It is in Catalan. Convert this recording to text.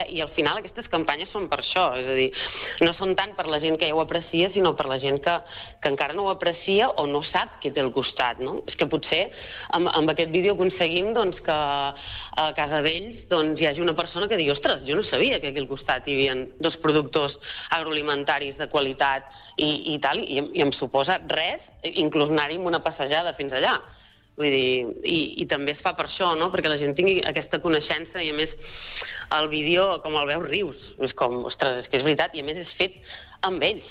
I al final aquestes campanyes són per això, és a dir, no són tant per la gent que ja ho aprecia, sinó per la gent que encara no ho aprecia o no sap què té al costat, no? És que potser amb aquest vídeo aconseguim que a casa d'ells hi hagi una persona que digui ostres, jo no sabia que aquí al costat hi havia dos productors agroalimentaris de qualitat i tal, i em suposa res, inclús anar-hi amb una passejada fins allà. Vull dir, i també es fa per això, no? Perquè la gent tingui aquesta coneixença i, a més, el vídeo, com el veus, rius. És com, ostres, és que és veritat, i a més és fet amb ells.